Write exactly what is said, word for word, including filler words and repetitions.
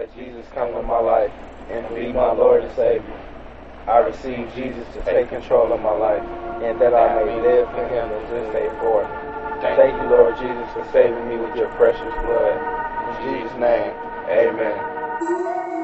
let Jesus come into my life and be my Lord and Savior. I receive Jesus to take control of my life, and that I may live for Him in this day forth. Thank you, Lord Jesus, for saving me with your precious blood. In Jesus' name, amen.